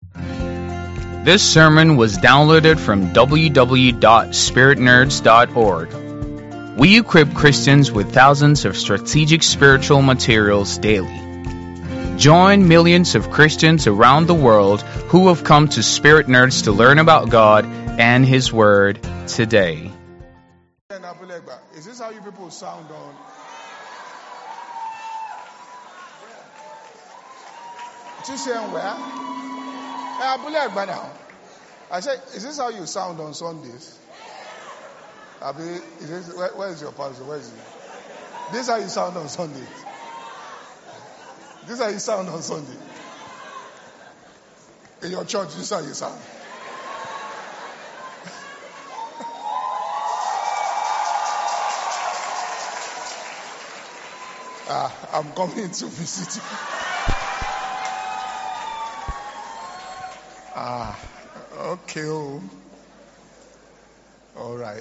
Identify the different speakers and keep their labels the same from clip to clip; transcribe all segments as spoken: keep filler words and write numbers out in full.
Speaker 1: This sermon was downloaded from w w w dot spirit nerds dot org. We equip Christians with thousands of strategic spiritual materials daily. Join millions of Christians around the world who have come to Spirit Nerds to learn about God and His Word today.
Speaker 2: Is this how you people sound on? Saying where? I said, is this how you sound on Sundays? Abi, is this, where, where is your pastor? Where is he? This is how you sound on Sundays. This is how you sound on Sunday. In your church, this is how you sound. uh, I'm coming to visit you. Ah, okay. Oh. All right.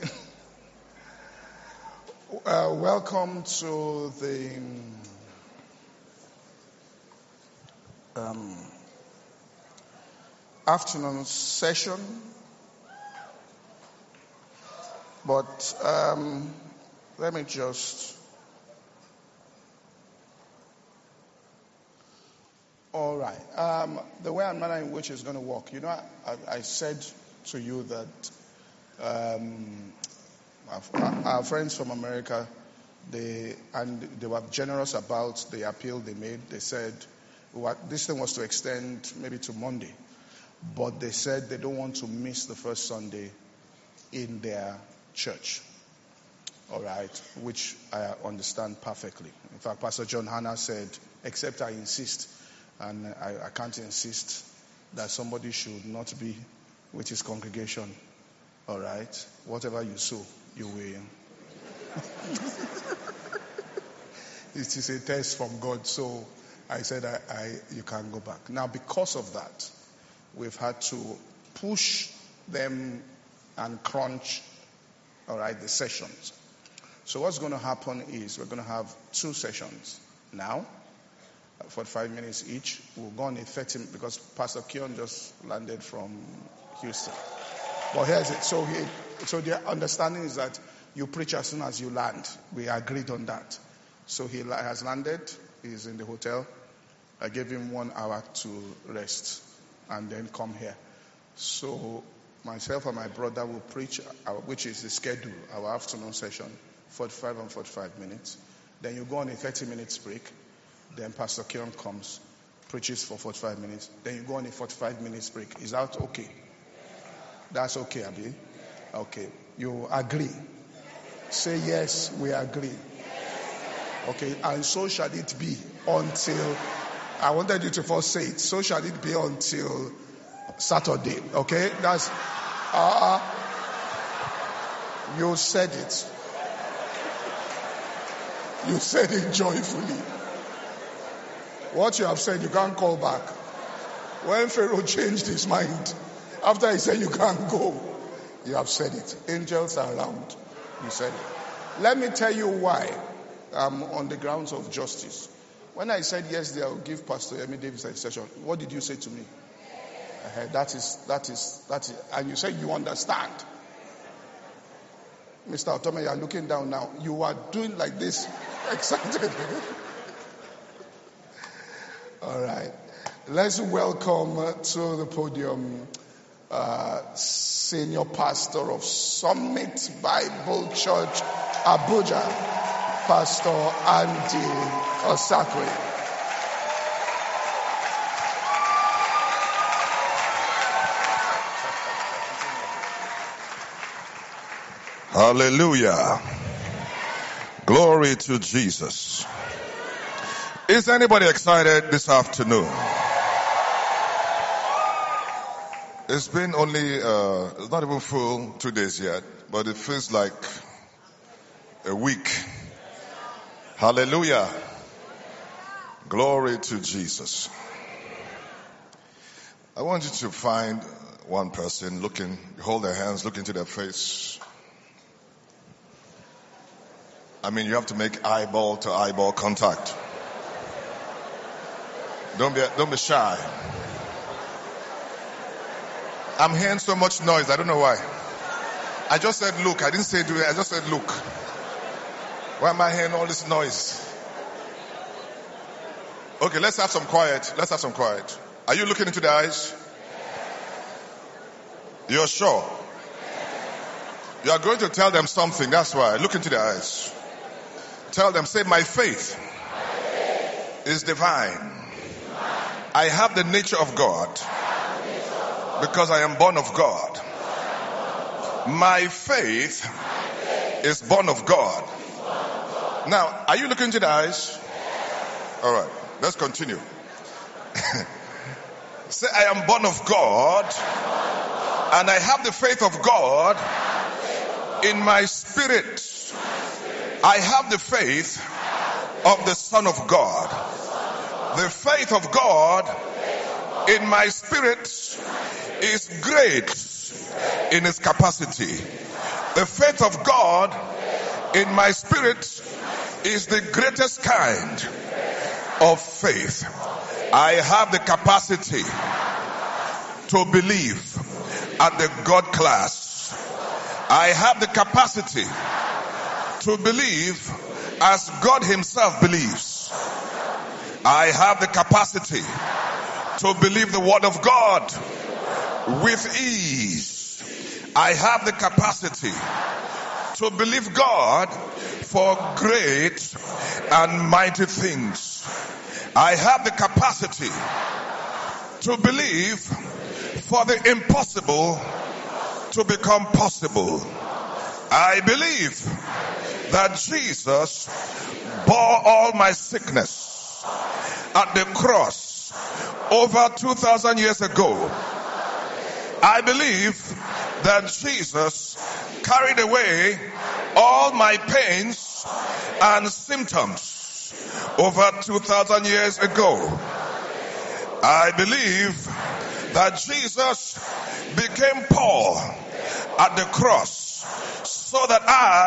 Speaker 2: Uh, welcome to the um, afternoon session. But um, let me just. All right. Um, the way and manner in which it's going to work. You know, I, I said to you that um, our, our friends from America, they and they were generous about the appeal they made. They said what, this thing was to extend maybe to Monday, but they said they don't want to miss the first Sunday in their church. All right, which I understand perfectly. In fact, Pastor John Hanna said, except I insist. And I, I can't insist that somebody should not be with his congregation. All right? Whatever you sow, you will. It is a test from God. So I said, I, I, you can go back. Now, because of that, we've had to push them and crunch, all right, the sessions. So what's going to happen is we're going to have two sessions now. forty-five minutes each. We'll go on in thirty because Pastor Keon just landed from Houston. But here's it. So he, so the understanding is that you preach as soon as you land. We agreed on that. So he has landed. He's in the hotel. I gave him one hour to rest and then come here. So myself and my brother will preach, our, which is the schedule, our afternoon session, forty-five and forty-five minutes. Then you go on a thirty minutes break. Then Pastor Keon comes, preaches for forty-five minutes. Then you go on a forty-five minutes break. Is that okay? That's okay, Abi? Okay. You agree? Say yes, we agree. Okay. And so shall it be until, I wanted you to first say it. So shall it be until Saturday. Okay? That's, uh, you said it. You said it joyfully. What you have said, you can't call back. When Pharaoh changed his mind, after he said you can't go, you have said it. Angels are around. You said it. Let me tell you why I'm on the grounds of justice. When I said yes, I'll give Pastor Emi Davis a session, what did you say to me? Uh, that is, that is, that is, and you said you understand. Mister Otome, you are looking down now. You are doing like this, excited. All right. Let's welcome uh, to the podium uh, Senior Pastor of Summit Bible Church, Abuja, Pastor Andy Osakwe.
Speaker 3: Hallelujah. Glory to Jesus. Is anybody excited this afternoon? It's been only, uh, it's not even full two days yet, but it feels like a week. Hallelujah. Glory to Jesus. I want you to find one person looking, hold their hands, look into their face. I mean, you have to make eyeball to eyeball contact. Don't be, don't be shy. I'm hearing so much noise. I don't know why. I just said look. I didn't say do it. I just said look. Why am I hearing all this noise? Okay, let's have some quiet. Let's have some quiet. Are you looking into the eyes? You're sure? You are going to tell them something. That's why. Look into the eyes. Tell them, say, my faith is divine. I have the nature of God because I am born of God. My faith is born of God. Now, are you looking into the eyes? All right, let's continue. Say, I am born of God and I have the faith of God in my spirit. I have the faith of the Son of God. The faith of God in my spirit is great in its capacity. The faith of God in my spirit is the greatest kind of faith. I have the capacity to believe at the God class. I have the capacity to believe as God himself believes. I have the capacity to believe the word of God with ease. I have the capacity to believe God for great and mighty things. I have the capacity to believe for the impossible to become possible. I believe that Jesus bore all my sickness at the cross over two thousand years ago. I believe that Jesus carried away all my pains and symptoms over two thousand years ago. I believe that Jesus became poor at the cross so that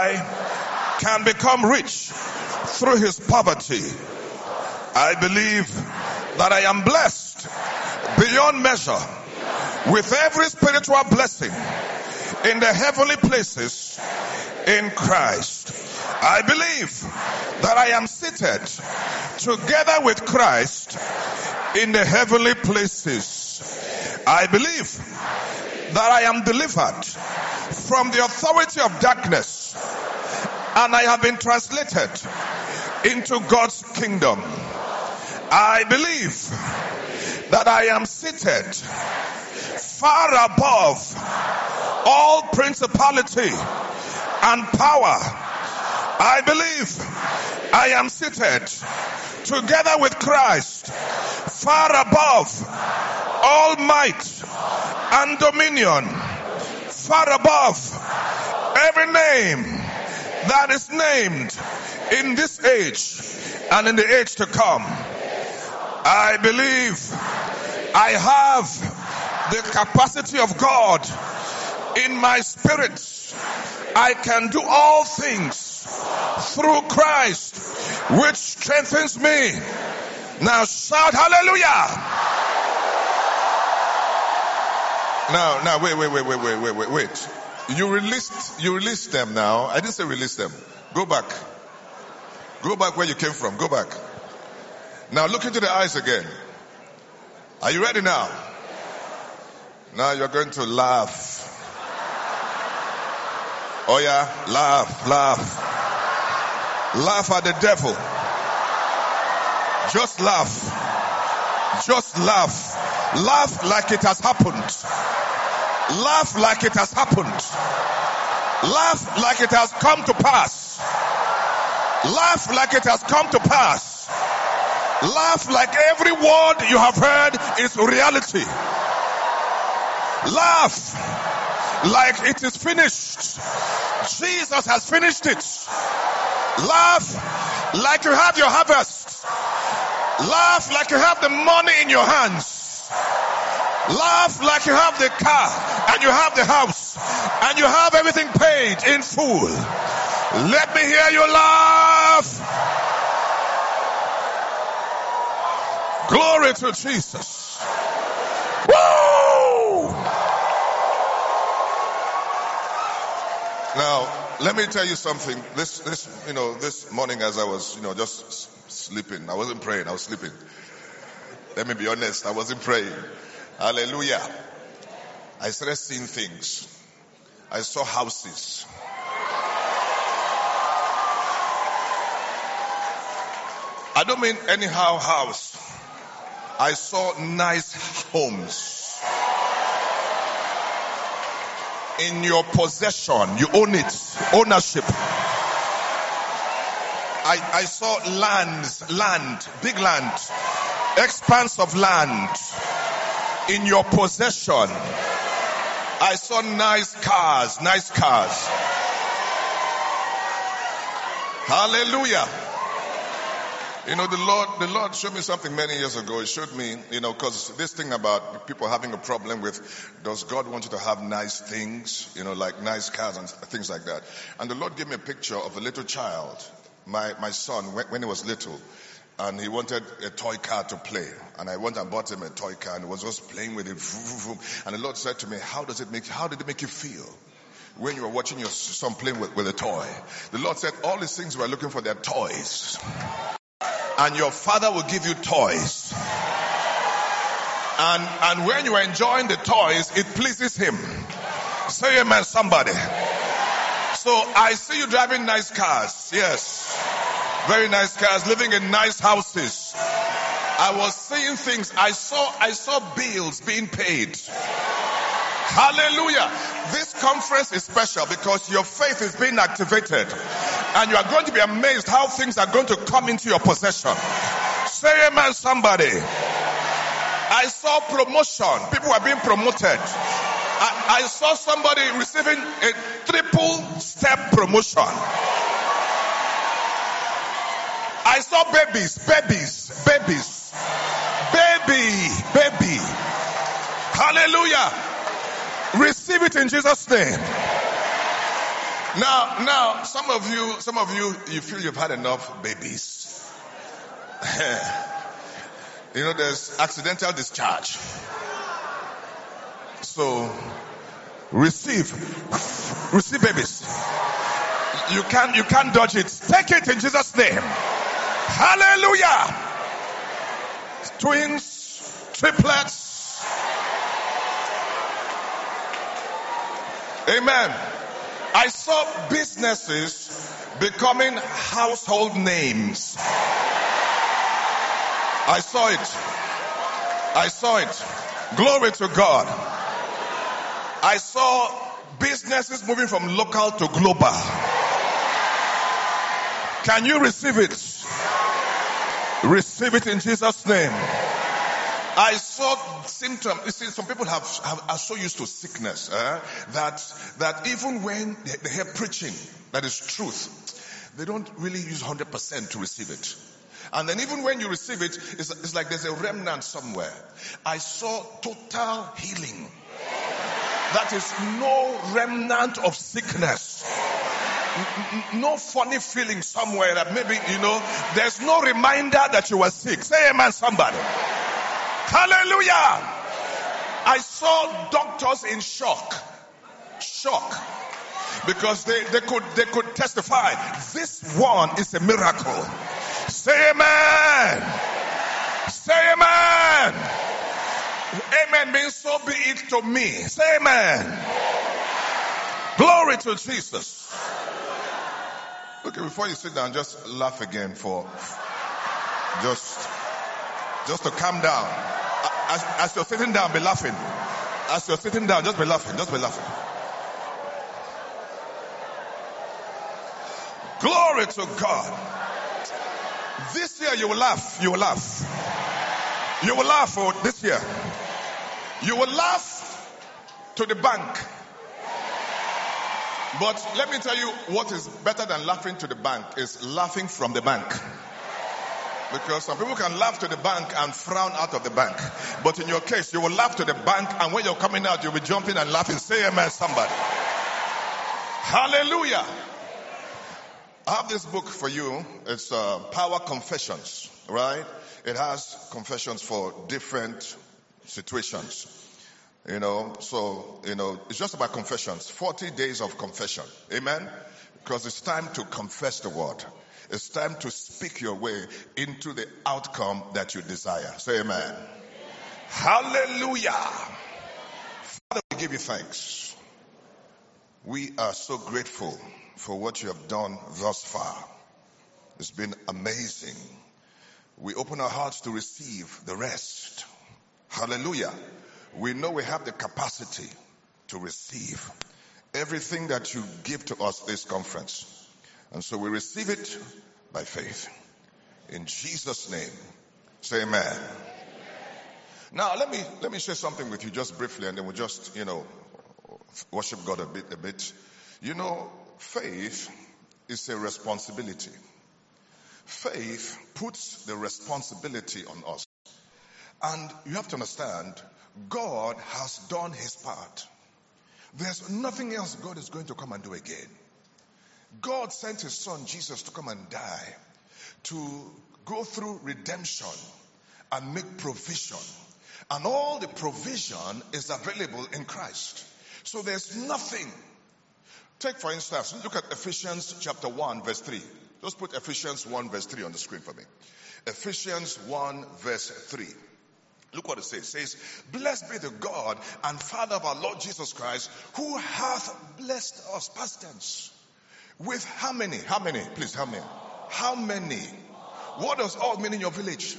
Speaker 3: I can become rich through his poverty. I believe that I am blessed beyond measure with every spiritual blessing in the heavenly places in Christ. I believe that I am seated together with Christ in the heavenly places. I believe that I am delivered from the authority of darkness and I have been translated into God's kingdom. I believe that I am seated far above all principality and power. I believe I am seated together with Christ far above all might and dominion, far above every name that is named in this age and in the age to come. I believe I have the capacity of God in my spirit. I can do all things through Christ which strengthens me. Now shout hallelujah. Now, now wait, wait, wait, wait, wait, wait, wait, wait. You released, you released them now. I didn't say release them. Go back. Go back where you came from. Go back. Now look into the eyes again. Are you ready now? Now you're going to laugh. Oh yeah, laugh, laugh. Laugh at the devil. Just laugh. Just laugh. Laugh like it has happened. Laugh like it has happened. Laugh like it has come to pass. Laugh like it has come to pass. Laugh like every word you have heard is reality. Laugh like it is finished. Jesus has finished it. Laugh like you have your harvest. Laugh like you have the money in your hands. Laugh like you have the car and you have the house and you have everything paid in full. Let me hear you laugh. Glory to Jesus. Woo! let me tell you something. This, this, you know, this morning as I was, you know, just s- sleeping, I wasn't praying, I was sleeping. Let me be honest, I wasn't praying. Hallelujah. I started seeing things. I saw houses. I don't mean anyhow house. I saw nice homes. In your possession, you own it. Ownership. I, I saw lands, land, big land, expanse of land in your possession. I saw nice cars, nice cars. Hallelujah. You know, the Lord, the Lord showed me something many years ago. He showed me, you know, because this thing about people having a problem with, does God want you to have nice things, you know, like nice cars and things like that. And the Lord gave me a picture of a little child, my, my son, when, when he was little, and he wanted a toy car to play. And I went and bought him a toy car and he was just playing with it. And the Lord said to me, how does it make, how did it make you feel when you were watching your son playing with, with a toy? The Lord said, all these things we are looking for, they're toys. And your father will give you toys. And, and when you are enjoying the toys, it pleases him. Say amen, somebody. So I see you driving nice cars. Yes. Very nice cars, living in nice houses. I was seeing things. I saw, I saw bills being paid. Hallelujah. This conference is special because your faith is being activated. And you are going to be amazed how things are going to come into your possession. Say amen, somebody. I saw promotion. People are being promoted. I, I saw somebody receiving a triple step promotion. I saw babies, babies, babies. Baby, baby. Hallelujah. Receive it in Jesus' name. Now, now, some of you, some of you, you feel you've had enough babies. You know, there's accidental discharge. So, receive, receive babies. You can't, you can't dodge it. Take it in Jesus' name. Hallelujah. Twins, triplets. Amen. I saw businesses becoming household names. I saw it. I saw it. Glory to God. I saw businesses moving from local to global. Can you receive it? Receive it in Jesus' name. I saw symptoms. You see, some people have, have are so used to sickness eh, that that even when they, they hear preaching that is truth, they don't really use one hundred percent to receive it. And then even when you receive it, it's, it's like there's a remnant somewhere. I saw total healing. That is no remnant of sickness. No funny feeling somewhere that maybe, you know, there's no reminder that you were sick. Say amen, somebody. Hallelujah. I saw doctors in shock. Shock. Because they, they could they could testify. This one is a miracle. Say amen. Say amen. Amen means so be it to me. Say amen. Glory to Jesus. Okay, before you sit down, just laugh again for just just to calm down. As, as you're sitting down, be laughing. As you're sitting down, just be laughing. Just be laughing. Glory to God. This year you will laugh. You will laugh. You will laugh for this year. You will laugh to the bank. But let me tell you what is better than laughing to the bank is laughing from the bank. Because some people can laugh to the bank and frown out of the bank. But in your case, you will laugh to the bank, and when you're coming out, you'll be jumping and laughing. Say amen, somebody. Hallelujah. I have this book for you. It's uh, Power Confessions, right? It has confessions for different situations. You know, so, you know, it's just about confessions. forty days of confession. Amen. Because it's time to confess the word. It's time to speak your way into the outcome that you desire. Say amen. Amen. Hallelujah. Father, we give you thanks. We are so grateful for what you have done thus far. It's been amazing. We open our hearts to receive the rest. Hallelujah. We know we have the capacity to receive everything that you give to us this conference. And so we receive it by faith. In Jesus' name, say amen. Amen. Now let me let me share something with you just briefly, and then we'll just, you know, worship God a bit a bit. You know, faith is a responsibility. Faith puts the responsibility on us. And you have to understand, God has done his part. There's nothing else God is going to come and do again. God sent his son Jesus to come and die, to go through redemption and make provision. And all the provision is available in Christ. So there's nothing. Take for instance, look at Ephesians chapter one verse three. Just put Ephesians one verse three on the screen for me. Ephesians one verse three. Look what it says. It says, blessed be the God and Father of our Lord Jesus Christ, who hath blessed us, past tense, with how many? How many? Please, how many? How many? What does all mean in your village?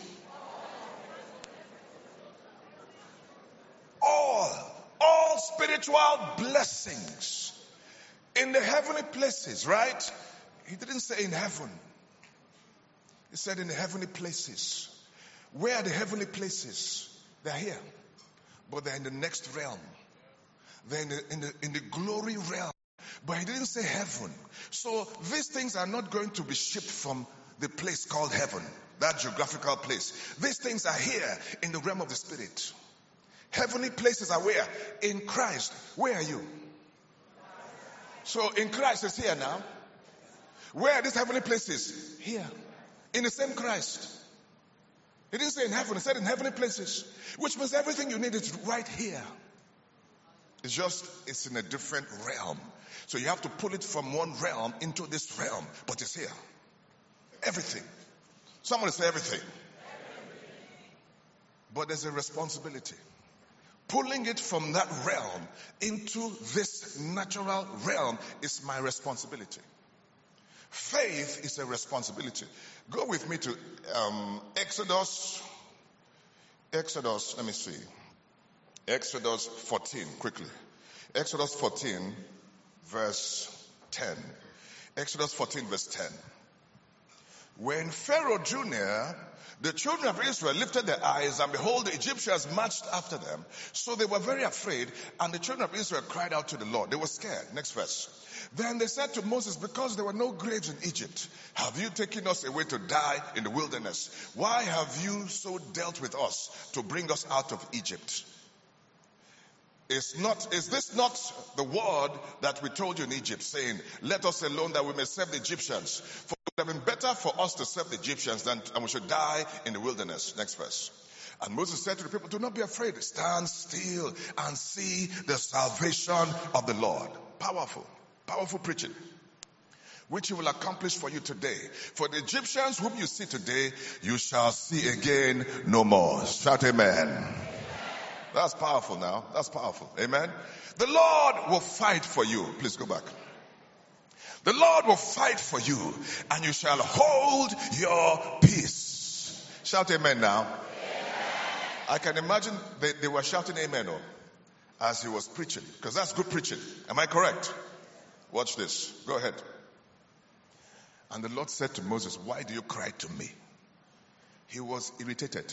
Speaker 3: All. All spiritual blessings in the heavenly places, right? He didn't say in heaven. He said in the heavenly places. Where are the heavenly places? They're here. But they're in the next realm. They're in the, in the, in the glory realm. But he didn't say heaven. So these things are not going to be shipped from the place called heaven, that geographical place. These things are here in the realm of the spirit. Heavenly places are where? In Christ. Where are you? So in Christ is here now. Where are these heavenly places? Here. In the same Christ. He didn't say in heaven, he said in heavenly places. Which means everything you need is right here. It's just, it's in a different realm. So you have to pull it from one realm into this realm. But it's here. Everything. Somebody say everything. Everything. But there's a responsibility. Pulling it from that realm into this natural realm is my responsibility. Faith is a responsibility. Go with me to um, Exodus. Exodus, let me see. Exodus fourteen, quickly. Exodus fourteen, verse ten. Exodus fourteen, verse ten. When Pharaoh drew near, the children of Israel lifted their eyes, and behold, the Egyptians marched after them. So they were very afraid, and the children of Israel cried out to the Lord. They were scared. Next verse. Then they said to Moses, because there were no graves in Egypt, have you taken us away to die in the wilderness? Why have you so dealt with us to bring us out of Egypt? Is not, is this not the word that we told you in Egypt, saying, let us alone that we may serve the Egyptians? For it would have been better for us to serve the Egyptians than and we should die in the wilderness. Next verse. And Moses said to the people, do not be afraid. Stand still and see the salvation of the Lord. Powerful, powerful preaching, which he will accomplish for you today. For the Egyptians whom you see today, you shall see again no more. Shout amen. That's powerful now. That's powerful. Amen. The Lord will fight for you. Please go back. The Lord will fight for you, and you shall hold your peace. Shout amen now. Amen. I can imagine they, they were shouting amen oh, as he was preaching, because that's good preaching. Am I correct? Watch this. Go ahead. And the Lord said to Moses, why do you cry to me? He was irritated.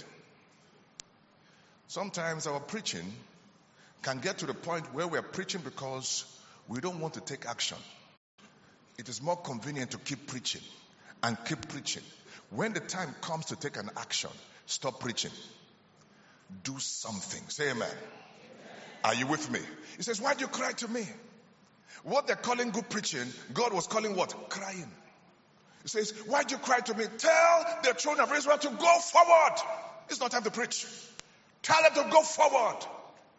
Speaker 3: Sometimes our preaching can get to the point where we're preaching because we don't want to take action. It is more convenient to keep preaching and keep preaching. When the time comes to take an action, stop preaching. Do something. Say amen. Amen. Are you with me? He says, why do you cry to me? What they're calling good preaching, God was calling what? Crying. He says, why do you cry to me? Tell the children of Israel to go forward. It's not time to preach. Tell them to go forward.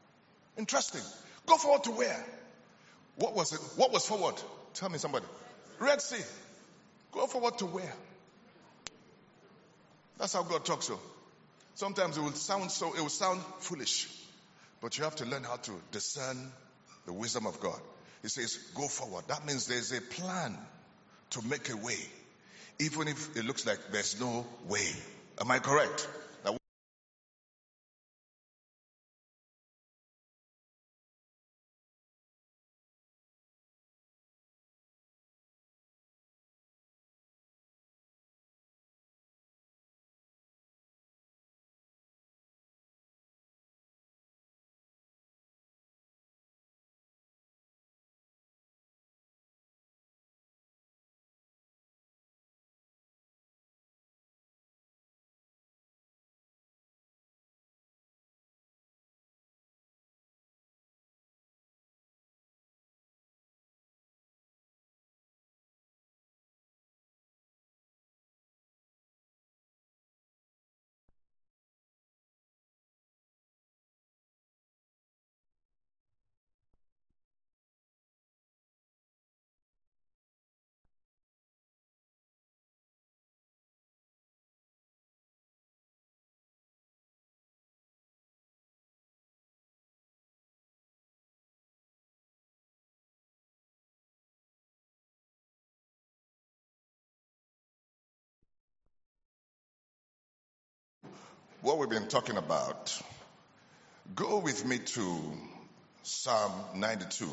Speaker 3: Interesting. Go forward to where? What was it? What was forward? Tell me somebody. Red Sea. Go forward to where? That's how God talks to. Sometimes it will sound so, it will sound foolish. But you have to learn how to discern the wisdom of God. He says, go forward. That means there's a plan to make a way. Even if it looks like there's no way. Am I correct? Now, what we've been talking about, go with me to Psalm ninety-two.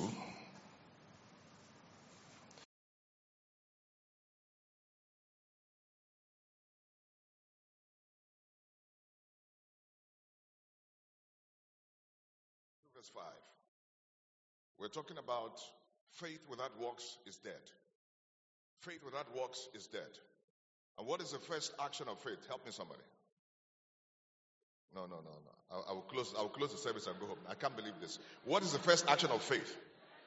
Speaker 3: Verse five. We're talking about faith without works is dead. Faith without works is dead. And what is the first action of faith? Help me, somebody. No, no, no, no. I, I will close. I will close the service and go home. I can't believe this. What is the first action of faith?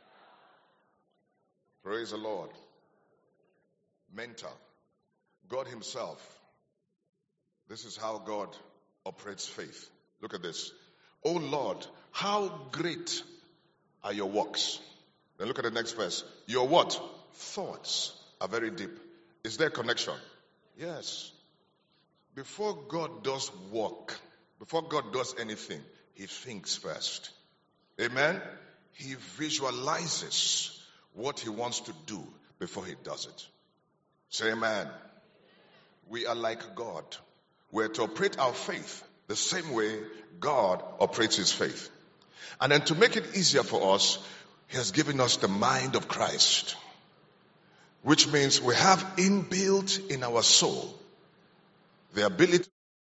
Speaker 3: Praise the Lord. Mental. God Himself. This is how God operates faith. Look at this. Oh Lord, how great are your works. Then look at the next verse. Your what? Thoughts are very deep. Is there a connection? Yes. Before God does work, before God does anything, He thinks first. Amen? He visualizes what He wants to do before He does it. Say amen. We are like God. We're to operate our faith the same way God operates His faith. And then to make it easier for us, He has given us the mind of Christ. Which means we have inbuilt in our soul the ability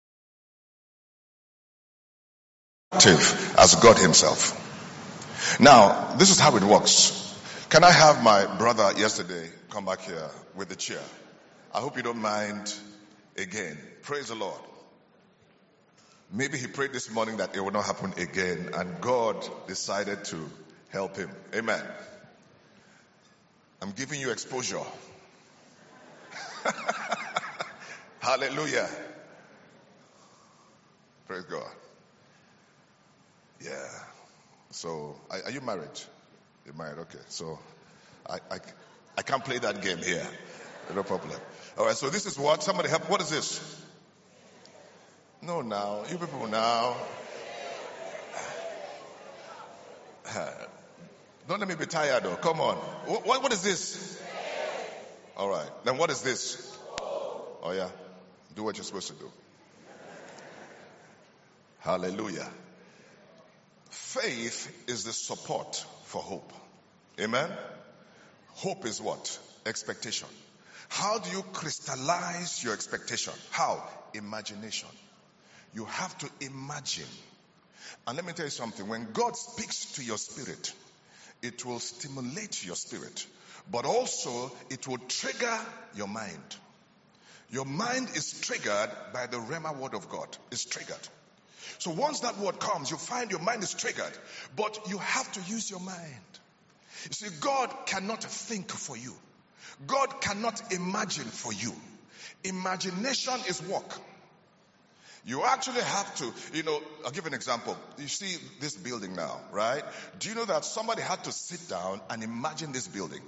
Speaker 3: as God Himself. Now, this is how it works. Can I have my brother yesterday come back here with the chair? I hope you don't mind again. Praise the Lord. Maybe he prayed this morning that it will not happen again, and God decided to help him. Amen. I'm giving you exposure. Hallelujah. Praise God. Yeah. So, are, are you married? You're married, okay. So, I, I, I can't play that game here. No problem. All right, so this is what? Somebody help. What is this? No, now. You people now. Don't let me be tired, though. Come on. What, what is this? All right. Then what is this? Oh, yeah. Do what you're supposed to do. Hallelujah. Faith is the support for hope. Amen? Hope is what? Expectation. How do you crystallize your expectation? How? Imagination. You have to imagine. And let me tell you something. When God speaks to your spirit, it will stimulate your spirit. But also, it will trigger your mind. Your mind is triggered by the Rhema word of God. It's triggered. So once that word comes, you find your mind is triggered. But you have to use your mind. You see, God cannot think for you. God cannot imagine for you. Imagination is work. You actually have to, you know, I'll give an example. You see this building now, right? Do you know that somebody had to sit down and imagine this building?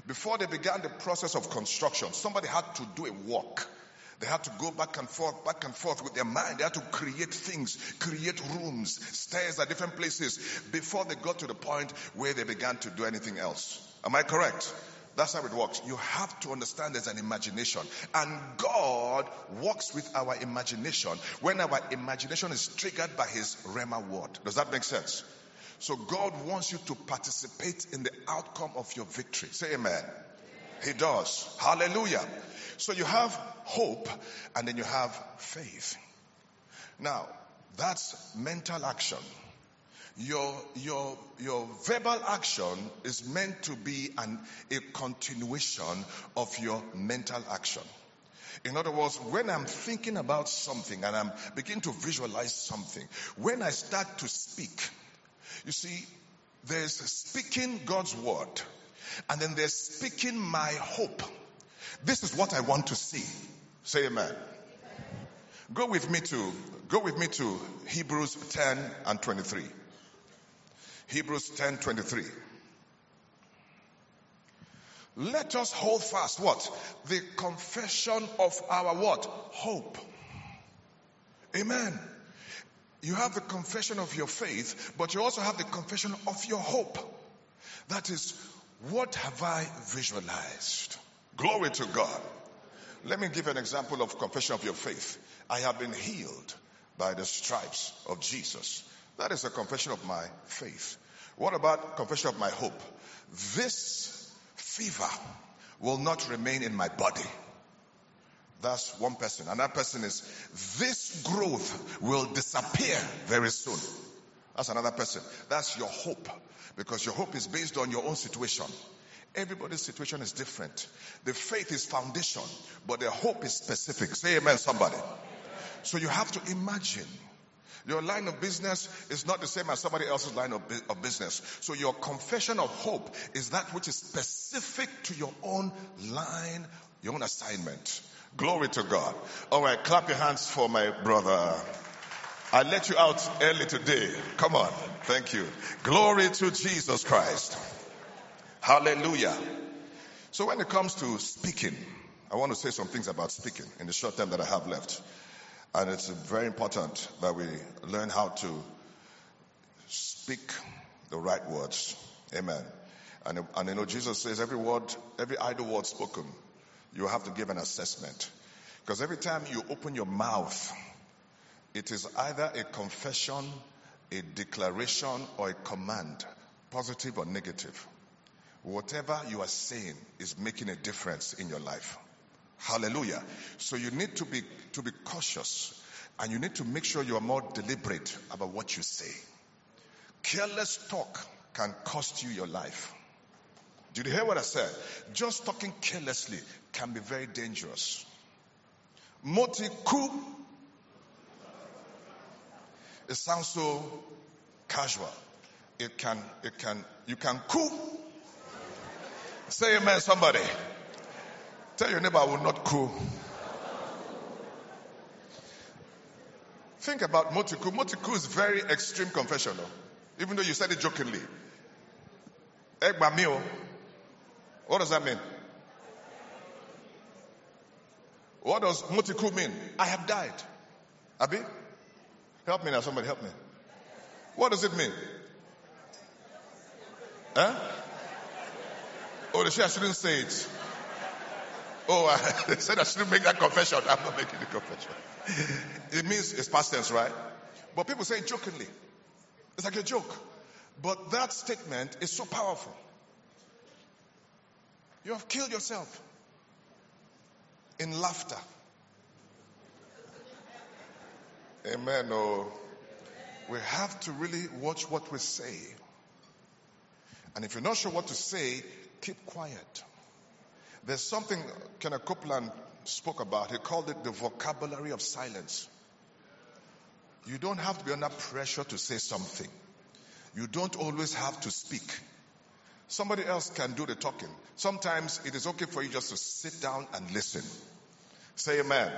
Speaker 3: Before they began the process of construction, somebody had to do a walk. They had to go back and forth, back and forth with their mind. They had to create things, create rooms, stairs at different places before they got to the point where they began to do anything else. Am I correct? That's how it works. You have to understand there's an imagination. And God works with our imagination when our imagination is triggered by His Rhema word. Does that make sense? So God wants you to participate in the outcome of your victory. Say amen. He does. Hallelujah. So you have hope and then you have faith. Now, that's mental action. Your, your, your verbal action is meant to be an, a continuation of your mental action. In other words, when I'm thinking about something and I'm beginning to visualize something, when I start to speak, you see, there's speaking God's word and then there's speaking my hope. This is what I want to see. Say amen. Go with me to, go with me to Hebrews ten and twenty-three. Hebrews ten twenty-three. Let us hold fast what? The confession of our what? Hope. Amen. You have the confession of your faith, but you also have the confession of your hope. That is, what have I visualized? Glory to God. Let me give an example of confession of your faith. I have been healed by the stripes of Jesus. That is a confession of my faith. What about confession of my hope? This fever will not remain in my body. That's one person. Another person is, this growth will disappear very soon. That's another person. That's your hope. Because your hope is based on your own situation. Everybody's situation is different. The faith is foundation, but the hope is specific. Say amen, somebody. So you have to imagine. Your line of business is not the same as somebody else's line of, bu- of business. So your confession of hope is that which is specific to your own line, your own assignment. Glory to God. All right, clap your hands for my brother. I let you out early today. Come on. Thank you. Glory to Jesus Christ. Hallelujah. So when it comes to speaking, I want to say some things about speaking in the short time that I have left. And it's very important that we learn how to speak the right words. Amen. And, and you know, Jesus says every word, every idle word spoken, you have to give an assessment. Because every time you open your mouth, it is either a confession, a declaration, or a command, positive or negative. Whatever you are saying is making a difference in your life. Hallelujah. So you need to be to be cautious, and you need to make sure you are more deliberate about what you say. Careless talk can cost you your life. Did you hear what I said? Just talking carelessly can be very dangerous. Moti ku. It sounds so casual. It can, it can, you can ku. Say amen, somebody. Tell your neighbor, I will not ku. Think about motiku. Motiku is very extreme confession, no? Even though you said it jokingly. Egbamio. What does that mean? What does motiku mean? I have died. Abi? Help me now, somebody help me. What does it mean? Huh? Oh, they say I shouldn't say it. Oh, I, they said I shouldn't make that confession. I'm not making the confession. It means it's past tense, right? But people say it jokingly. It's like a joke. But that statement is so powerful. You have killed yourself in laughter. Amen. Oh, we have to really watch what we say. And if you're not sure what to say, keep quiet. There's something Kenneth Copeland spoke about. He called it the vocabulary of silence. You don't have to be under pressure to say something. You don't always have to speak. Somebody else can do the talking. Sometimes it is okay for you just to sit down and listen. Say amen.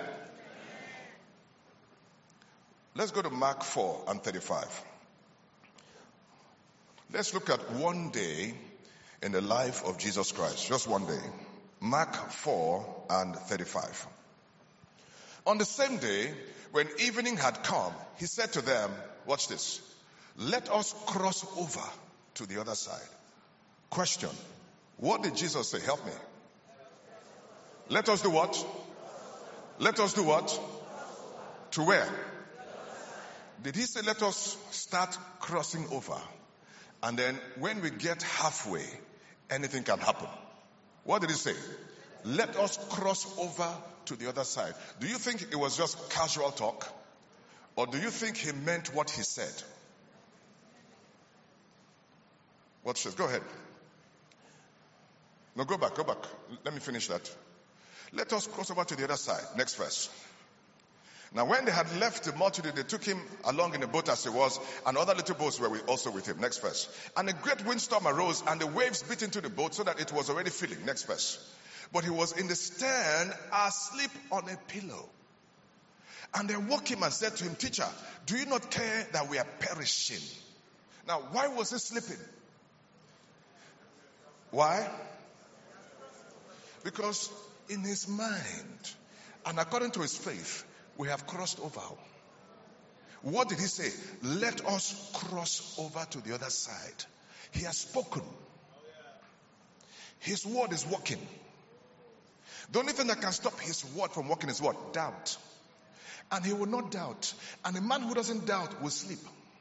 Speaker 3: Let's go to Mark four and thirty-five. Let's look at one day in the life of Jesus Christ. Just one day. Mark four and thirty-five. On the same day, when evening had come, he said to them, watch this, let us cross over to the other side. Question, what did Jesus say? Help me. Let us do what? Let us do what? To where? Did he say let us start crossing over? And then when we get halfway, anything can happen. What did he say? Let us cross over to the other side. Do you think it was just casual talk? Or do you think he meant what he said? Watch this. Go ahead. No, go back, go back. Let me finish that. Let us cross over to the other side. Next verse. Now when they had left the multitude, they took him along in the boat as he was, and other little boats were also with him. Next verse. And a great windstorm arose, and the waves beat into the boat so that it was already filling. Next verse. But he was in the stern, asleep on a pillow. And they woke him and said to him, Teacher, do you not care that we are perishing? Now, why was he sleeping? Why? Because in his mind, and according to his faith, we have crossed over. What did he say? Let us cross over to the other side. He has spoken. His word is working. The only thing that can stop his word from working is what? Doubt. And he will not doubt. And a man who doesn't doubt will sleep.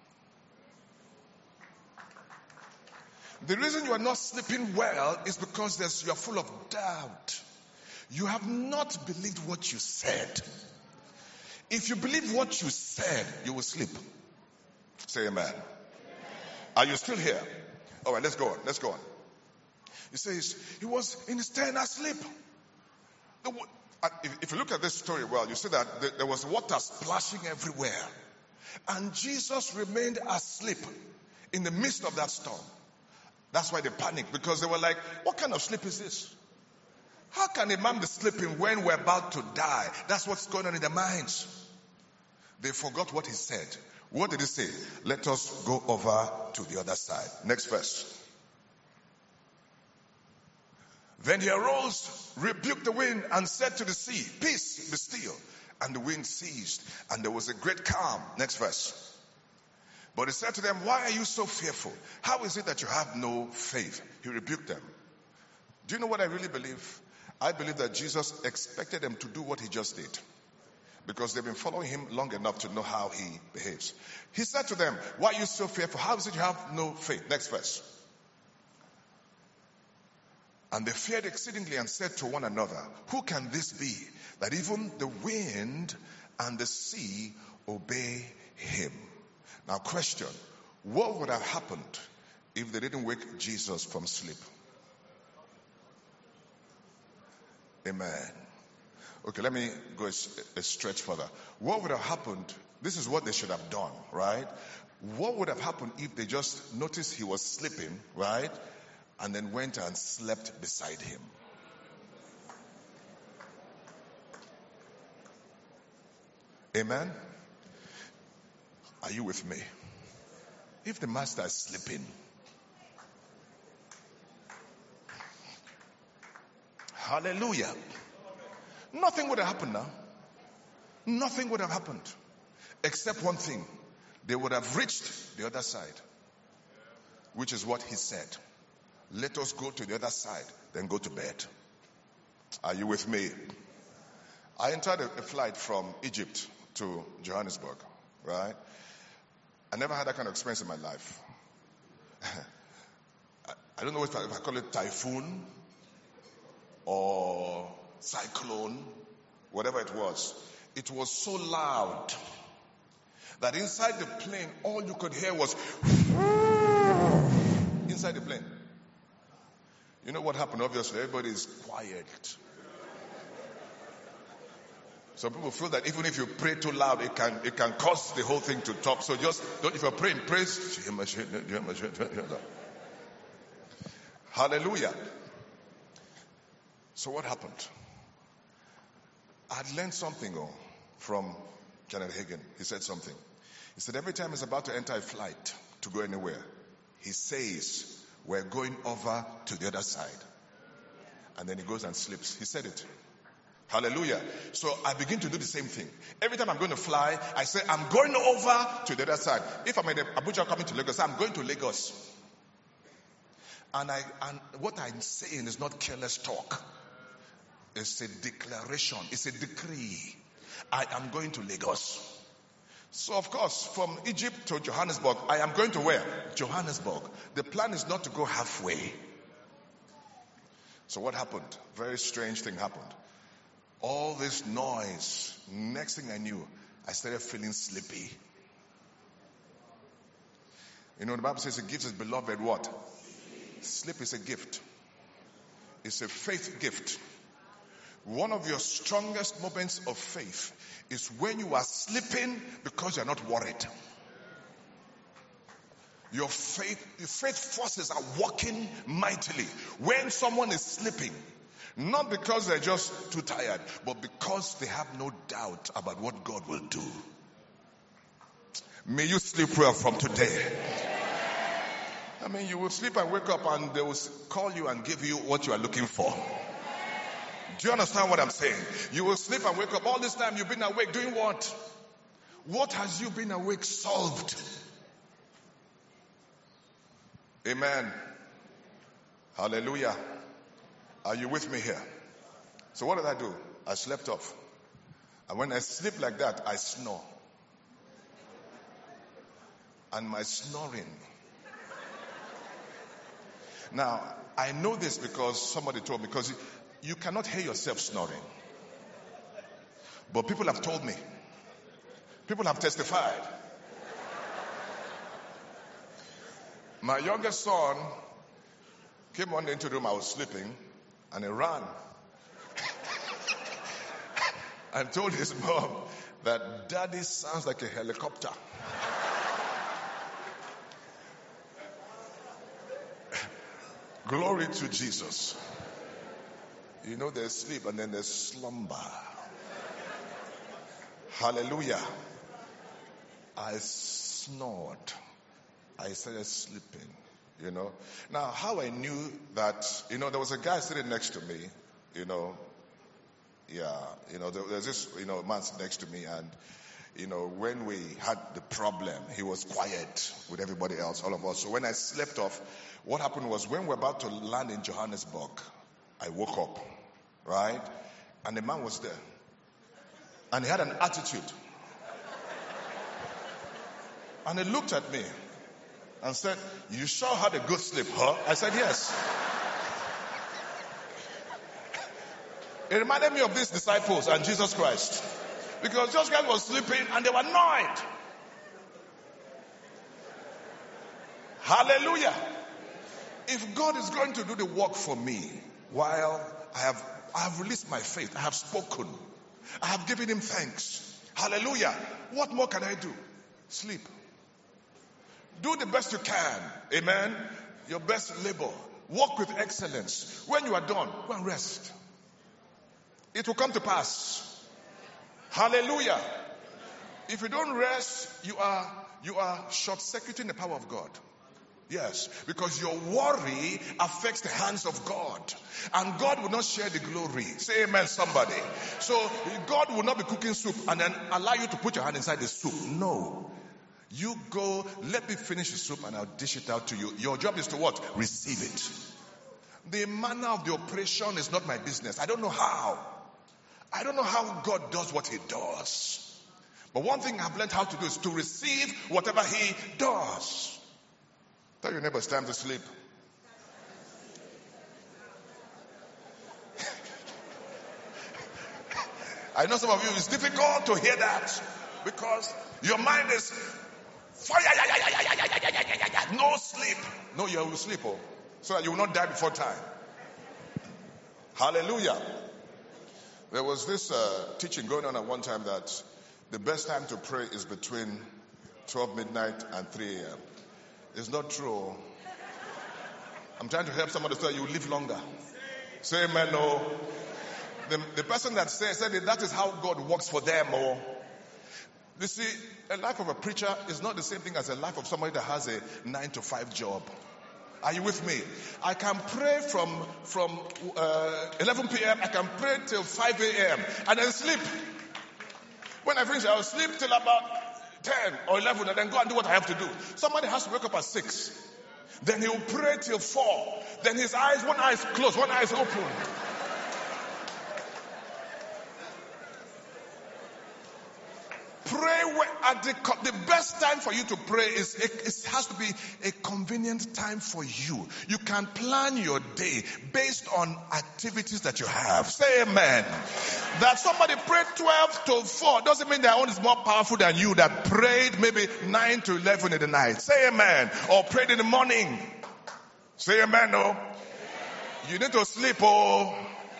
Speaker 3: The reason you are not sleeping well is because there's, you are full of doubt. You have not believed what you said. If you believe what you said, you will sleep. Say amen. Amen. Are you still here? All right, let's go on. Let's go on. He says, he was in his tent asleep. If you look at this story well, you see that there was water splashing everywhere. And Jesus remained asleep in the midst of that storm. That's why they panicked, because they were like, what kind of sleep is this? How can a man be sleeping when we're about to die? That's what's going on in their minds. They forgot what he said. What did he say? Let us go over to the other side. Next verse. Then he arose, rebuked the wind, and said to the sea, Peace, be still. And the wind ceased, and there was a great calm. Next verse. But he said to them, why are you so fearful? How is it that you have no faith? He rebuked them. Do you know what I really believe? I believe that Jesus expected them to do what he just did, because they've been following him long enough to know how he behaves. He said to them, why are you so fearful? How is it you have no faith? Next verse. And they feared exceedingly and said to one another, who can this be, that even the wind and the sea obey him? Now question, what would have happened if they didn't wake Jesus from sleep? Amen. Okay, let me go a, a stretch further. What would have happened? This is what they should have done, right? What would have happened if they just noticed he was sleeping, right? And then went and slept beside him? Amen? Are you with me? If the master is sleeping, hallelujah, nothing would have happened now. Nothing would have happened. Except one thing. They would have reached the other side. Which is what he said. Let us go to the other side, then go to bed. Are you with me? I entered a, a flight from Egypt to Johannesburg, right? I never had that kind of experience in my life. I, I don't know if I, if I call it typhoon or cyclone, whatever it was. It was so loud that inside the plane, all you could hear was inside the plane. You know what happened? Obviously, everybody is quiet. Some people feel that even if you pray too loud, it can it can cause the whole thing to talk. So just don't, if you're praying, praise. Hallelujah. So what happened? I had learned something oh, from Kenneth Hagin. He said something. He said every time he's about to enter a flight to go anywhere, he says, we're going over to the other side. And then he goes and sleeps. He said it. Hallelujah. So I begin to do the same thing. Every time I'm going to fly, I say, I'm going over to the other side. If I'm in Abuja coming to Lagos, I'm going to Lagos. And I and what I'm saying is not careless talk. It's a declaration. It's a decree. I am going to Lagos. So of course, from Egypt to Johannesburg, I am going to where? Johannesburg. The plan is not to go halfway. So what happened? Very strange thing happened. All this noise. Next thing I knew, I started feeling sleepy. You know, the Bible says it gives his beloved what? Sleep is a gift. It's a faith gift. One of your strongest moments of faith is when you are sleeping because you're not worried. Your faith, your faith forces are working mightily when someone is sleeping. Not because they're just too tired, but because they have no doubt about what God will do. May you sleep well from today. I mean, you will sleep and wake up and they will call you and give you what you are looking for. Do you understand what I'm saying? You will sleep and wake up. All this time you've been awake doing what? What has you been awake solved? Amen. Hallelujah. Are you with me here? So what did I do? I slept off. And when I sleep like that, I snore. And my snoring. Now, I know this because somebody told me, because you cannot hear yourself snoring. But people have told me. People have testified. My youngest son came one day into the room. I was sleeping. And he ran and told his mom that daddy sounds like a helicopter. Glory to Jesus. You know, there's sleep and then there's slumber. Hallelujah. I snored. I started sleeping. You know, now how I knew that, you know, there was a guy sitting next to me, you know, yeah, you know, there, there's this, you know, man sitting next to me, and, you know, when we had the problem, he was quiet with everybody else, all of us. So when I slept off, what happened was when we were about to land in Johannesburg, I woke up, right? And the man was there. And he had an attitude. And he looked at me and said, "You sure had a good sleep, huh?" I said, "Yes." It reminded me of these disciples and Jesus Christ. Because those guys were sleeping and they were annoyed. Hallelujah. If God is going to do the work for me while I have, I have released my faith, I have spoken, I have given him thanks. Hallelujah. What more can I do? Sleep. Do the best you can. Amen. Your best labor. Work with excellence. When you are done, go and rest. It will come to pass. Hallelujah. If you don't rest, you are you are short-circuiting the power of God. Yes, because your worry affects the hands of God. And God will not share the glory. Say amen, somebody. So God will not be cooking soup and then allow you to put your hand inside the soup. No. You go, let me finish the soup and I'll dish it out to you. Your job is to what? Receive it. The manner of the operation is not my business. I don't know how. I don't know how God does what he does. But one thing I've learned how to do is to receive whatever he does. Tell your neighbor it's time to sleep. I know some of you, it's difficult to hear that because your mind is fire, no sleep. No, you will sleep, oh, so that you will not die before time. Hallelujah. There was this uh, teaching going on at one time that the best time to pray is between twelve midnight and three a.m. It's not true. I'm trying to help somebody so you live longer. Say amen, no. The, the person that said, said that, that is how God works for them, oh. You see, a life of a preacher is not the same thing as a life of somebody that has a nine to five job. Are you with me? I can pray from from uh, eleven p.m. I can pray till five a.m. and then sleep. When I finish, I'll sleep till about ten or eleven and then go and do what I have to do. Somebody has to wake up at six. Then he'll pray till four. Then his eyes, one eye is closed, one eye is open. Pray at the, the best time for you to pray is it, it has to be a convenient time for you. You can plan your day based on activities that you have. Say amen. That somebody prayed twelve to four doesn't mean their own is more powerful than you that prayed maybe nine to eleven in the night. Say amen. Or prayed in the morning. Say amen. No. You need to sleep. Oh.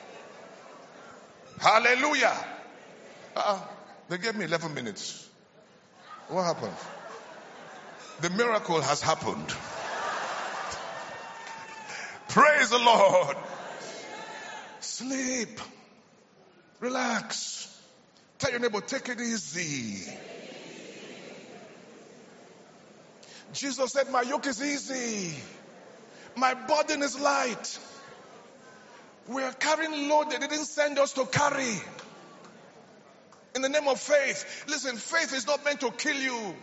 Speaker 3: Hallelujah. Uh-uh. They gave me eleven minutes. What happened? The miracle has happened. Praise the Lord. Sleep. Relax. Tell your neighbor, take it easy. Jesus said, my yoke is easy. My burden is light. We are carrying load they didn't send us to carry. In the name of faith. Listen, faith is not meant to kill you.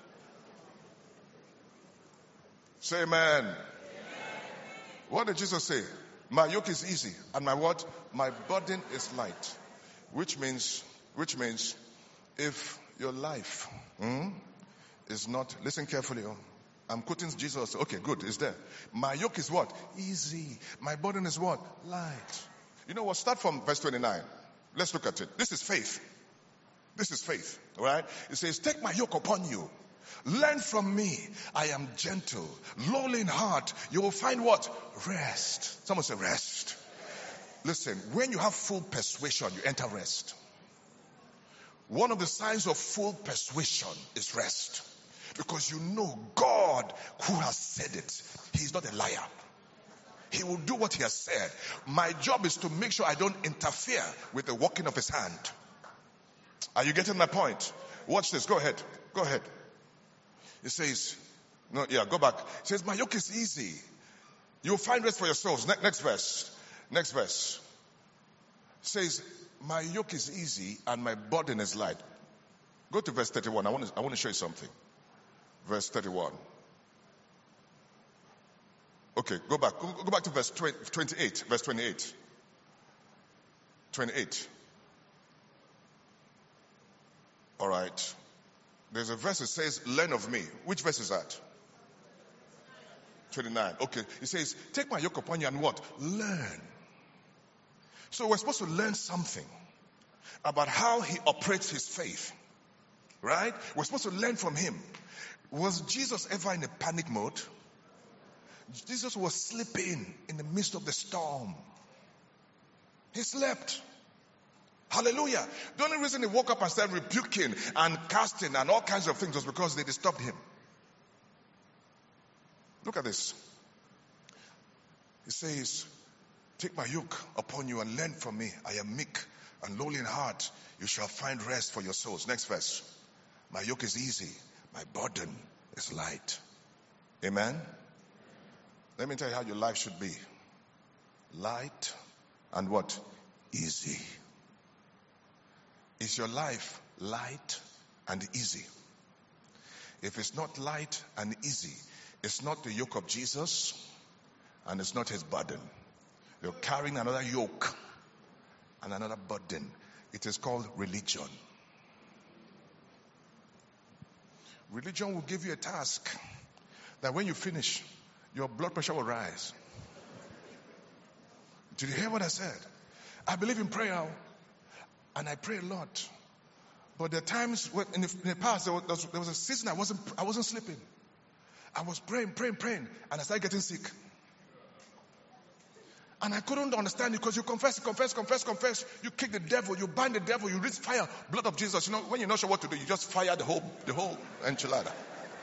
Speaker 3: Say amen. Amen. What did Jesus say? My yoke is easy and my what? My burden is light. Which means, which means if your life hmm, is not, listen carefully. Oh, I'm quoting Jesus. Okay, good. It's there. My yoke is what? Easy. My burden is what? Light. You know what? Start from verse twenty-nine. Let's look at it. This is faith. This is faith, all right? It says, take my yoke upon you. Learn from me. I am gentle, lowly in heart. You will find what? Rest. Someone say rest. Listen, when you have full persuasion, you enter rest. One of the signs of full persuasion is rest. Because you know God who has said it. He's not a liar. He will do what he has said. My job is to make sure I don't interfere with the working of his hand. Are you getting my point? Watch this. Go ahead. Go ahead. It says, no, yeah, go back. It says, my yoke is easy. You'll find rest for yourselves. Ne- next verse. Next verse. It says, my yoke is easy and my burden is light. Go to verse thirty-one. I want to, I want to show you something. Verse thirty-one. Okay, go back. Go, go back to verse twenty-eight. Verse twenty-eight. twenty-eight. All right. There's a verse that says, learn of me. Which verse is that? twenty-nine. Okay. It says, take my yoke upon you and what? Learn. So we're supposed to learn something about how he operates his faith. Right? We're supposed to learn from him. Was Jesus ever in a panic mode? Jesus was sleeping in the midst of the storm. He slept. Hallelujah. The only reason he woke up and started rebuking and casting and all kinds of things was because they disturbed him. Look at this. He says, take my yoke upon you and learn from me. I am meek and lowly in heart. You shall find rest for your souls. Next verse. My yoke is easy. My burden is light. Amen. Let me tell you how your life should be. Light and what? Easy. Is your life light and easy? If it's not light and easy, it's not the yoke of Jesus and it's not his burden. You're carrying another yoke and another burden. It is called religion. Religion will give you a task that when you finish, your blood pressure will rise. Did you hear what I said? I believe in prayer. And I pray a lot. But there are times when in the, in the past, there was, there was a season I wasn't, I wasn't sleeping. I was praying, praying, praying. And I started getting sick. And I couldn't understand it because you confess, confess, confess, confess. You kick the devil, you bind the devil, you reach fire, blood of Jesus. You know, when you're not sure what to do, you just fire the whole, the whole enchilada.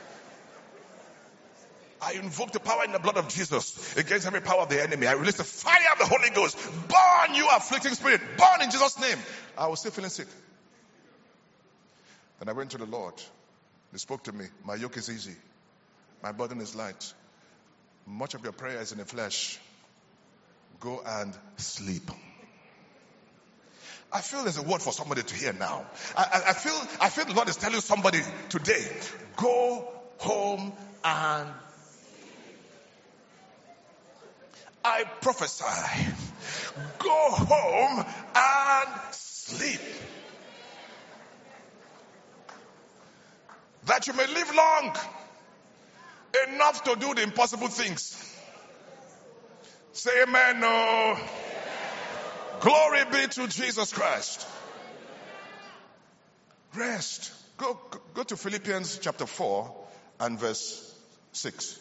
Speaker 3: I invoke the power in the blood of Jesus against every power of the enemy. I release the fire of the Holy Ghost. Burn, you afflicting spirit. Burn in Jesus' name. I was still feeling sick. And I went to the Lord. He spoke to me. My yoke is easy. My burden is light. much of your prayer is in the flesh, go and sleep. I feel there's a word for somebody to hear now. I, I, I feel I feel the Lord is telling somebody today, go home and I prophesy, go home and sleep. That you may live long, enough to do the impossible things. Say amen, no. Glory be to Jesus Christ. Rest. Go, go, go to Philippians chapter four and verse six.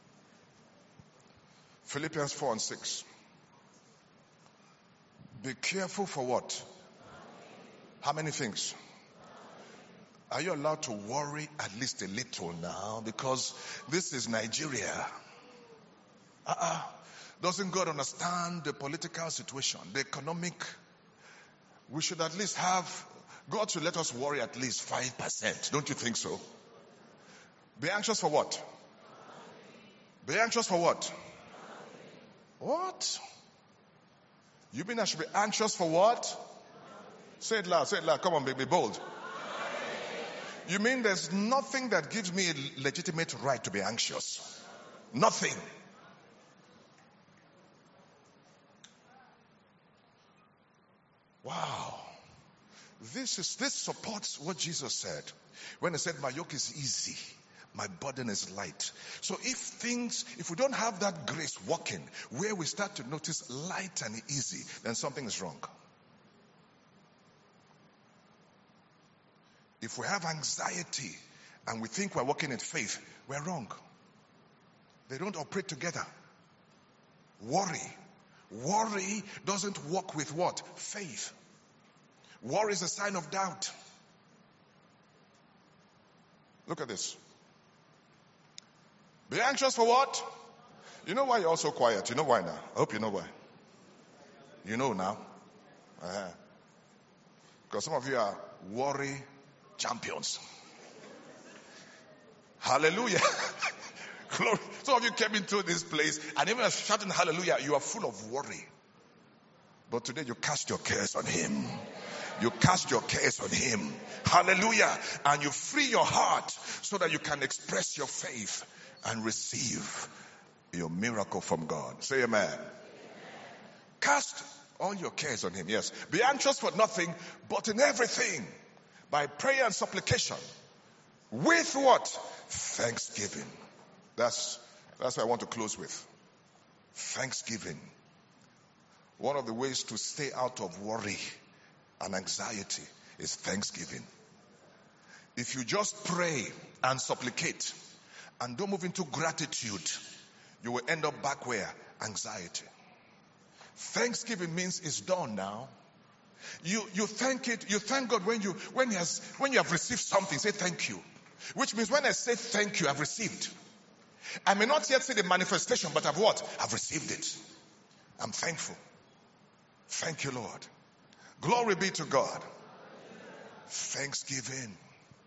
Speaker 3: Philippians four and six. Be careful for what? How many things? Are you allowed to worry at least a little now? Because this is Nigeria. Uh-uh. Doesn't God understand the political situation, the economic? We should at least have, God should let us worry at least five percent. Don't you think so? Be anxious for what? Be anxious for what? What? You mean I should be anxious for what? Say it loud, say it loud. Come on, be, be bold. You mean there's nothing that gives me a legitimate right to be anxious? Nothing. Wow. This is this supports what Jesus said when he said, my yoke is easy, my burden is light. So if things, if we don't have that grace working, where we start to notice light and easy, then something is wrong. If we have anxiety and we think we're walking in faith, we're wrong. They don't operate together. Worry. Worry doesn't work with what? Faith. Worry is a sign of doubt. Look at this. Be anxious for what? You know why you're all so quiet? You know why now? I hope you know why. You know now. Uh-huh. Because some of you are worry champions. Hallelujah. Glory. Some of you came into this place and even as shouting hallelujah, you are full of worry. But today you cast your cares on him. You cast your cares on him. Hallelujah. And you free your heart so that you can express your faith and receive your miracle from God. Say amen. Amen. Cast all your cares on him. Yes. Be anxious for nothing, but in everything, by prayer and supplication, with what? Thanksgiving. That's, that's what I want to close with. Thanksgiving. One of the ways to stay out of worry and anxiety is thanksgiving. If you just pray and supplicate and don't move into gratitude, you will end up back where? Anxiety. Thanksgiving means it's done now. You you thank it, you thank God when you when he has when you have received something, say thank you. Which means when I say thank you, I've received. I may not yet see the manifestation, but I've what? I've received it. I'm thankful. Thank you, Lord. Glory be to God. Thanksgiving.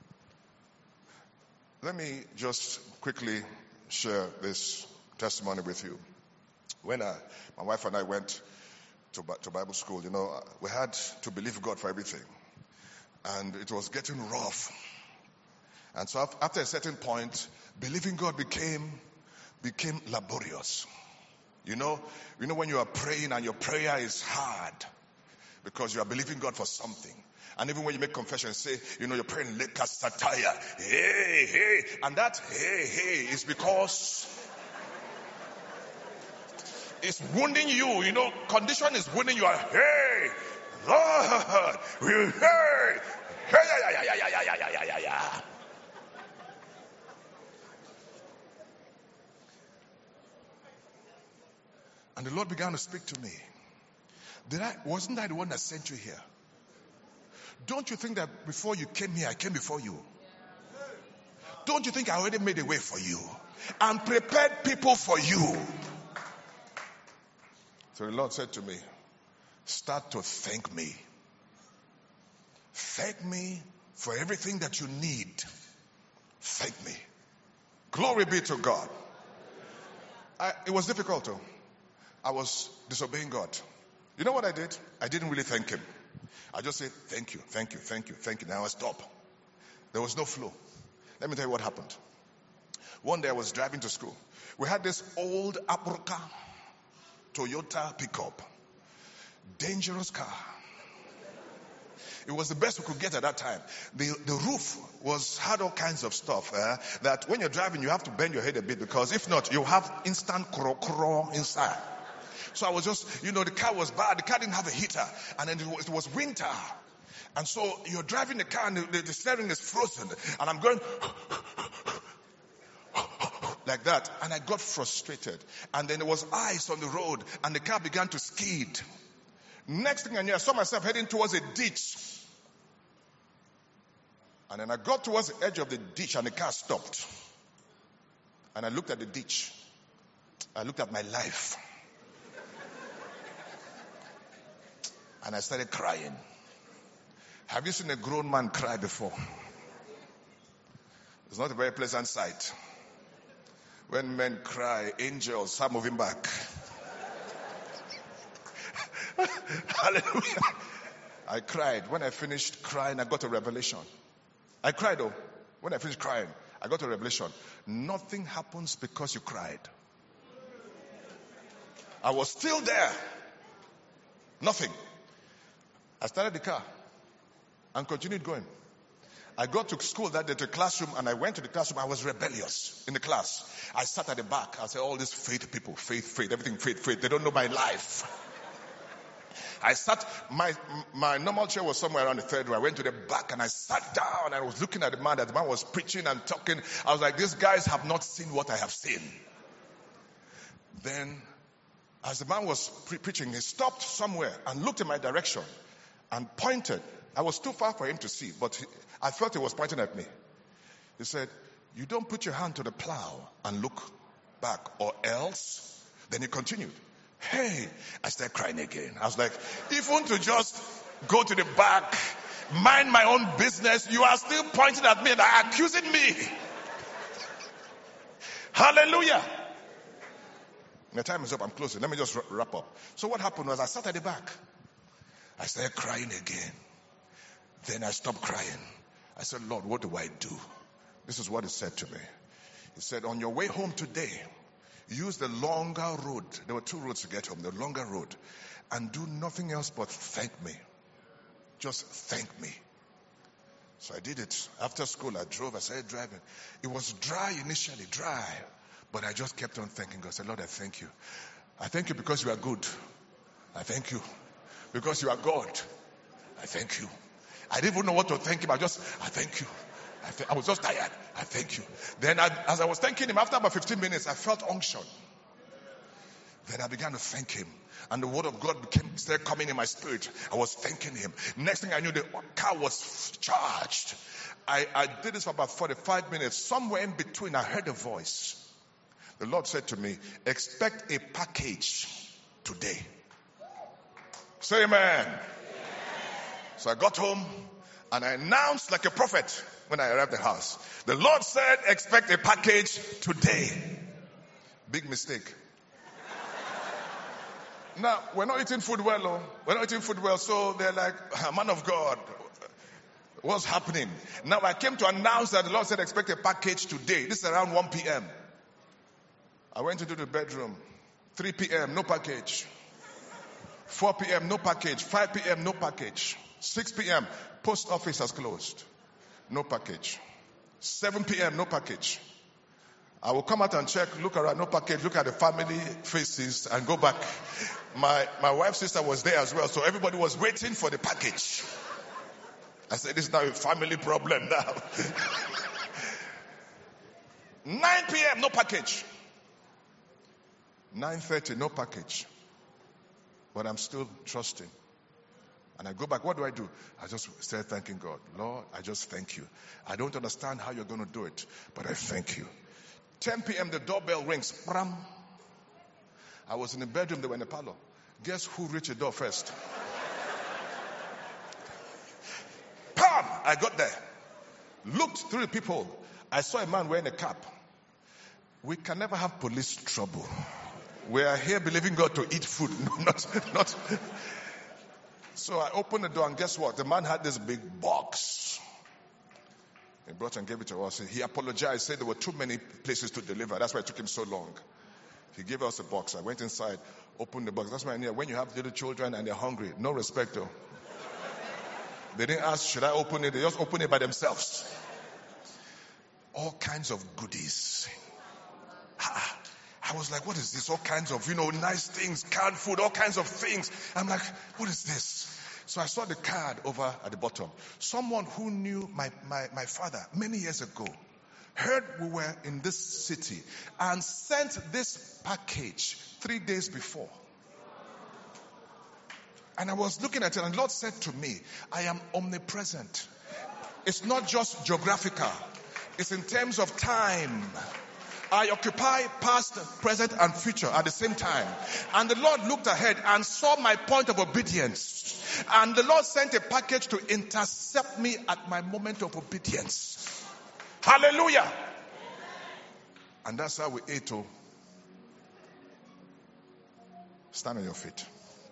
Speaker 3: Let me just quickly share this testimony with you. When I, my wife and I went to, to Bible school, you know, we had to believe God for everything. And it was getting rough. And so after a certain point, believing God became became laborious. You know, you know when you are praying and your prayer is hard because you are believing God for something. And even when you make confession, say, you know, you're praying Leka Sataya, hey, hey. And that hey, hey is because it's wounding you. You know, condition is wounding you. Hey, Lord, hey, hey, yeah, yeah, yeah, yeah, yeah, yeah, yeah, yeah, yeah. And the Lord began to speak to me. Did I, wasn't I the one that sent you here? Don't you think that before you came here, I came before you? Don't you think I already made a way for you and prepared people for you? So the Lord said to me, start to thank me. Thank me for everything that you need. Thank me. Glory be to God. I, it was difficult too. I was disobeying God. You know what I did? I didn't really thank him. I just said, thank you, thank you, thank you, thank you. Now I stop. There was no flow. Let me tell you what happened. One day I was driving to school. We had this old Aprica Toyota pickup. Dangerous car. It was the best we could get at that time. The the roof was had all kinds of stuff uh, that when you're driving you have to bend your head a bit, because if not you have instant craw craw inside. So I was just, you know, the car was bad. The car didn't have a heater, and then it was, it was winter. And so you're driving the car and the, the steering is frozen, and I'm going like that, and I got frustrated. And then there was ice on the road, and the car began to skid. Next thing I knew, I saw myself heading towards a ditch. And then I got towards the edge of the ditch, and the car stopped. And I looked at the ditch. I looked at my life. And I started crying. Have you seen a grown man cry before? It's not a very pleasant sight. When men cry, angels are moving back. Hallelujah. I cried. When I finished crying, I got a revelation. I cried though. When I finished crying, I got a revelation. Nothing happens because you cried. I was still there. Nothing. I started the car and continued going. I got to school that day, to the classroom, and I went to the classroom. I was rebellious in the class. I sat at the back. I said, all these faith people, faith, faith, everything faith, faith. They don't know my life. I sat, my my normal chair was somewhere around the third row. I went to the back and I sat down, and I was looking at the man. That the man was preaching and talking. I was like, these guys have not seen what I have seen. Then, as the man was pre- preaching, he stopped somewhere and looked in my direction and pointed. I was too far for him to see, but he, I felt he was pointing at me. He said, you don't put your hand to the plow and look back, or else. Then he continued. Hey, I started crying again. I was like, even to just go to the back, mind my own business, you are still pointing at me and accusing me. Hallelujah. My time is up. I'm closing. Let me just wrap up. So what happened was I sat at the back. I started crying again. Then I stopped crying. I said, Lord, what do I do? This is what he said to me. He said, on your way home today, use the longer road. There were two roads to get home. The longer road. And do nothing else but thank me. Just thank me. So I did it. After school, I drove. I started driving. It was dry initially, dry. But I just kept on thanking God. I said, Lord, I thank you. I thank you because you are good. I thank you because you are God. I thank you. I didn't even know what to thank him. I just, I thank you. I, th- I was just tired. I thank you. Then I, as I was thanking him, after about fifteen minutes, I felt unction. Then I began to thank him. And the word of God became started coming in my spirit. I was thanking him. Next thing I knew, the car was charged. I, I did this for about forty-five minutes. Somewhere in between, I heard a voice. The Lord said to me, expect a package today. Say amen. Amen. So I got home and I announced like a prophet when I arrived at the house. The Lord said, expect a package today. Big mistake. Now, we're not eating food well, oh. We're not eating food well, so they're like, man of God, what's happening? Now I came to announce that the Lord said, expect a package today. This is around one p.m. I went into the bedroom. three p.m., no package. four p.m., no package. five p.m., no package. six p.m., post office has closed. No package. seven p.m., no package. I will come out and check, look around, no package, look at the family faces and go back. My my wife's sister was there as well, so everybody was waiting for the package. I said, this is now a family problem now. nine p.m., no package. nine thirty, no package. But I'm still trusting. And I go back, what do I do? I just start thanking God. Lord, I just thank you. I don't understand how you're going to do it, but I thank you. ten p.m., the doorbell rings. Bram. I was in the bedroom, they were in the parlor. Guess who reached the door first? Pam! I got there. Looked through the people. I saw a man wearing a cap. We can never have police trouble. We are here believing God to eat food, not, not. So I opened the door and guess what? The man had this big box. He brought and gave it to us. He apologized, said there were too many places to deliver. That's why it took him so long. He gave us a box. I went inside, opened the box. That's why I knew when you have little children and they're hungry, no respect though. They didn't ask, should I open it? They just opened it by themselves. All kinds of goodies. I was like, what is this? All kinds of, you know, nice things, canned food, all kinds of things. I'm like, what is this? So I saw the card over at the bottom. Someone who knew my, my, my father many years ago heard we were in this city and sent this package three days before. And I was looking at it and the Lord said to me, I am omnipresent. It's not just geographical. It's in terms of time. I occupy past, present, and future at the same time. And the Lord looked ahead and saw my point of obedience. And the Lord sent a package to intercept me at my moment of obedience. Hallelujah. And that's how we ate to stand on your feet.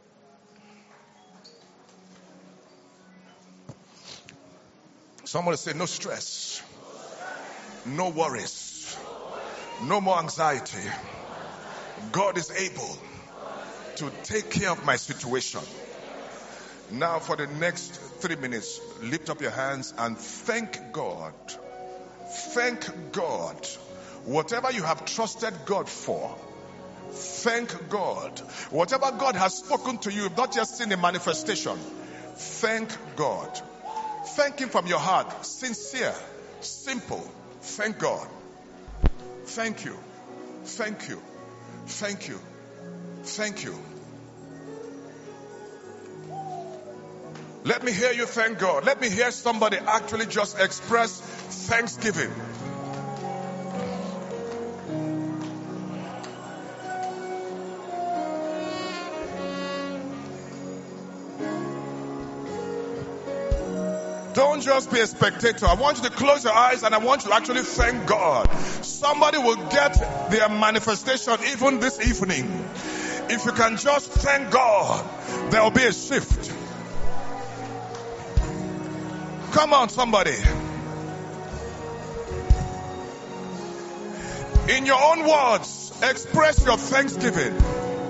Speaker 3: Somebody say, no stress, no worries. No more anxiety. God is able to take care of my situation. Now for the next three minutes, lift up your hands and thank God. Thank God. Whatever you have trusted God for, thank God. Whatever God has spoken to you, you've not just seen a manifestation. Thank God. Thank Him from your heart. Sincere, simple. Thank God. Thank you. Thank you. Thank you. Thank you. Let me hear you thank God. Let me hear somebody actually just express thanksgiving. Don't just be a spectator. I want you to close your eyes and I want you to actually thank God. Somebody will get their manifestation even this evening. If you can just thank God, there will be a shift. Come on, somebody. In your own words, express your thanksgiving.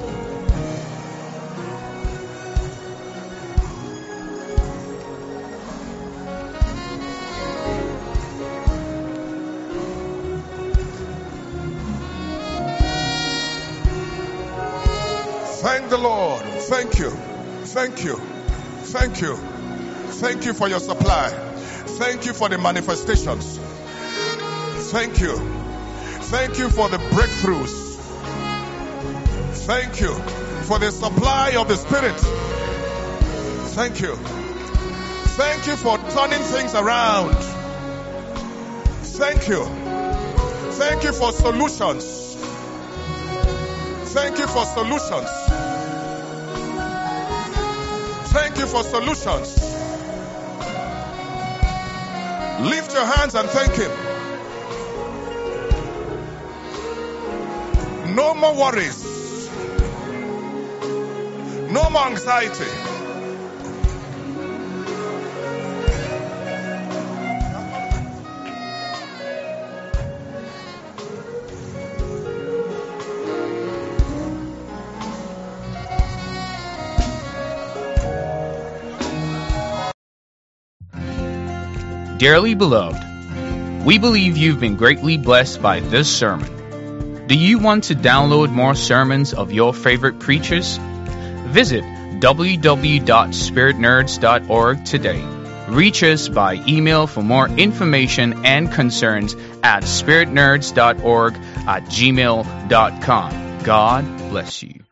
Speaker 3: Thank the Lord. Thank you. Thank you. Thank you. Thank you for your supply. Thank you for the manifestations. Thank you. Thank you for the breakthroughs. Thank you for the supply of the Spirit. Thank you. Thank you for turning things around. Thank you. Thank you for solutions. Thank you for solutions. Thank you for solutions. Lift your hands and thank Him. No more worries. No more anxiety.
Speaker 1: Dearly beloved, we believe you've been greatly blessed by this sermon. Do you want to download more sermons of your favorite preachers? Visit w w w dot spirit nerds dot org today. Reach us by email for more information and concerns at spirit nerds dot org at gmail dot com. God bless you.